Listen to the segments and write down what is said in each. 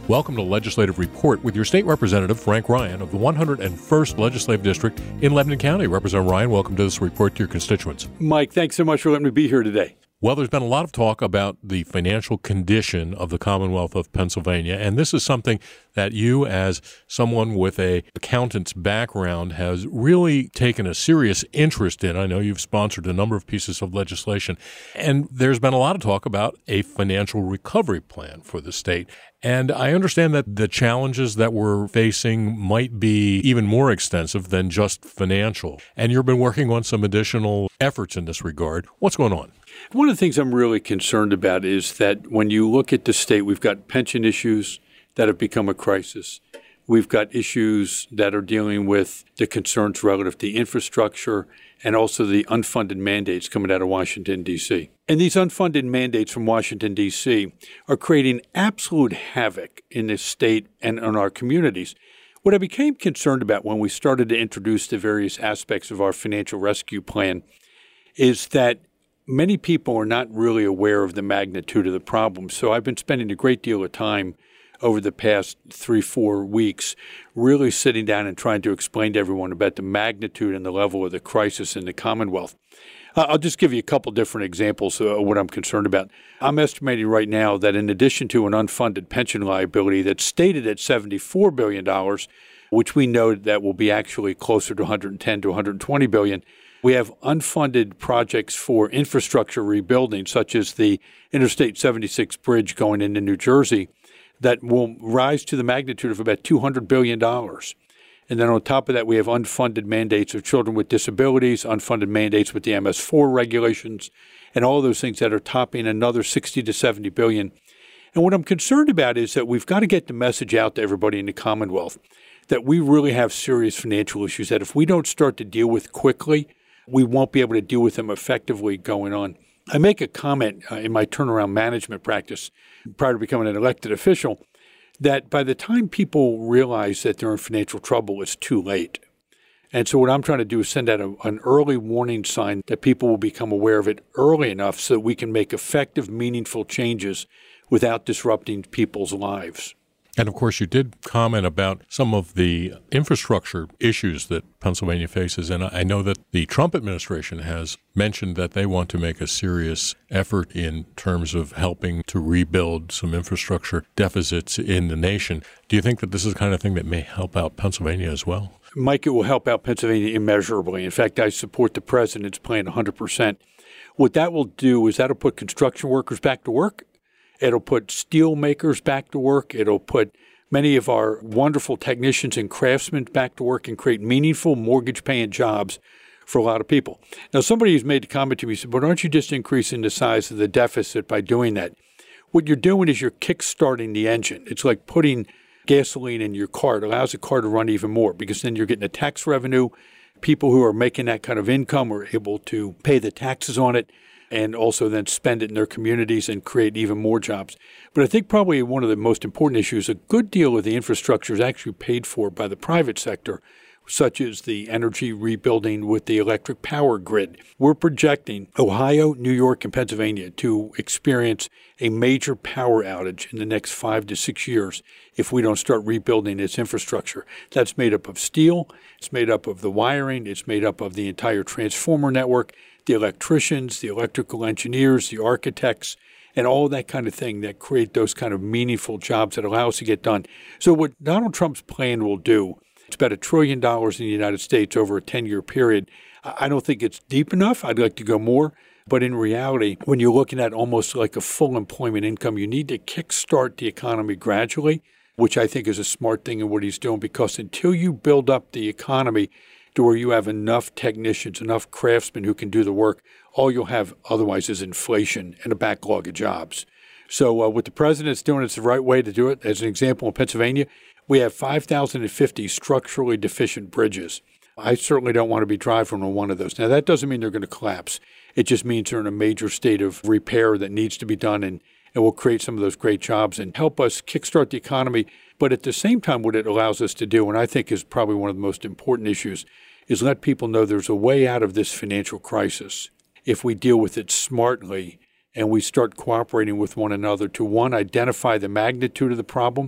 Welcome to Legislative Report with your state representative, Frank Ryan, of the 101st Legislative District in Lebanon County. Representative Ryan, welcome to this report to your constituents. Mike, thanks so much for letting me be here today. Well, there's been a lot of talk about the financial condition of the Commonwealth of Pennsylvania, and this is something that you, as someone with an accountant's background, has really taken a serious interest in. I know you've sponsored a number of pieces of legislation, and there's been a lot of talk about a financial recovery plan for the state. And I understand that the challenges that we're facing might be even more extensive than just financial. And you've been working on some additional efforts in this regard. What's going on? One of the things I'm really concerned about is that when you look at the state, we've got pension issues that have become a crisis. We've got issues that are dealing with the concerns relative to infrastructure and also the unfunded mandates coming out of Washington, D.C. And these unfunded mandates from Washington, D.C. are creating absolute havoc in this state and in our communities. What I became concerned about when we started to introduce the various aspects of our financial rescue plan is that many people are not really aware of the magnitude of the problem. So I've been spending a great deal of time over the past 3-4 weeks really sitting down and trying to explain to everyone about the magnitude and the level of the crisis in the Commonwealth. I'll just give you a couple different examples of what I'm concerned about. I'm estimating right now that in addition to an unfunded pension liability that's stated at $74 billion, which we know that will be actually closer to $110 to $120 billion, we have unfunded projects for infrastructure rebuilding, such as the Interstate 76 bridge going into New Jersey, that will rise to the magnitude of about $200 billion. And then on top of that, we have unfunded mandates of children with disabilities, unfunded mandates with the MS4 regulations, and all those things that are topping another $60 to $70 billion. And what I'm concerned about is that we've got to get the message out to everybody in the Commonwealth that we really have serious financial issues that if we don't start to deal with quickly, we won't be able to deal with them effectively going on. I make a comment in my turnaround management practice prior to becoming an elected official that by the time people realize that they're in financial trouble, it's too late. And so what I'm trying to do is send out an early warning sign that people will become aware of it early enough so that we can make effective, meaningful changes without disrupting people's lives. And, of course, you did comment about some of the infrastructure issues that Pennsylvania faces. And I know that the Trump administration has mentioned that they want to make a serious effort in terms of helping to rebuild some infrastructure deficits in the nation. Do you think that this is the kind of thing that may help out Pennsylvania as well? Mike, it will help out Pennsylvania immeasurably. In fact, I support the president's plan 100%. What that will do is that'll put construction workers back to work. It'll put steel makers back to work. It'll put many of our wonderful technicians and craftsmen back to work and create meaningful mortgage-paying jobs for a lot of people. Now, somebody has made a comment to me, said, but aren't you just increasing the size of the deficit by doing that? What you're doing is you're kick-starting the engine. It's like putting gasoline in your car. It allows the car to run even more because then you're getting a tax revenue. People who are making that kind of income are able to pay the taxes on it and also then spend it in their communities and create even more jobs. But I think probably one of the most important issues, a good deal of the infrastructure is actually paid for by the private sector, such as the energy rebuilding with the electric power grid. We're projecting Ohio, New York, and Pennsylvania to experience a major power outage in the next 5 to 6 years if we don't start rebuilding its infrastructure. That's made up of steel, it's made up of the wiring, it's made up of the entire transformer network, the electricians, the electrical engineers, the architects, and all that kind of thing that create those kind of meaningful jobs that allow us to get done. So what Donald Trump's plan will do, it's about $1 trillion in the United States over a 10-year period. I don't think it's deep enough. I'd like to go more. But in reality, when you're looking at almost like a full employment income, you need to kickstart the economy gradually, which I think is a smart thing in what he's doing, because until you build up the economy to where you have enough technicians, enough craftsmen who can do the work, all you'll have otherwise is inflation and a backlog of jobs. So what the president's doing, it's the right way to do it. As an example, in Pennsylvania, we have 5,050 structurally deficient bridges. I certainly don't want to be driving on one of those. Now, that doesn't mean they're going to collapse. It just means they're in a major state of repair that needs to be done, and will create some of those great jobs and help us kickstart the economy. But at the same time, what it allows us to do, and I think is probably one of the most important issues, is let people know there's a way out of this financial crisis if we deal with it smartly and we start cooperating with one another to, one, identify the magnitude of the problem,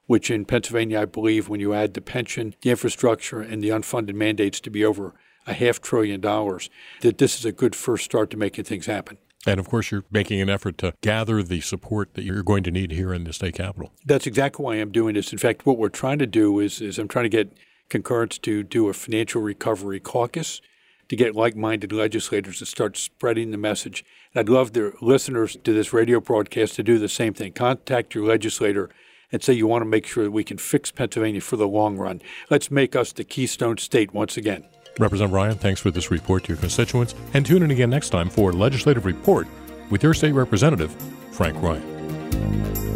which in Pennsylvania, I believe, when you add the pension, the infrastructure, and the unfunded mandates to be over $500 billion, that this is a good first start to making things happen. And, of course, you're making an effort to gather the support that you're going to need here in the state capitol. That's exactly why I'm doing this. In fact, what we're trying to do is I'm trying to get concurrence to do a financial recovery caucus to get like-minded legislators to start spreading the message. And I'd love the listeners to this radio broadcast to do the same thing. Contact your legislator and say you want to make sure that we can fix Pennsylvania for the long run. Let's make us the Keystone State once again. Representative Ryan, thanks for this report to your constituents. And tune in again next time for Legislative Report with your state representative, Frank Ryan.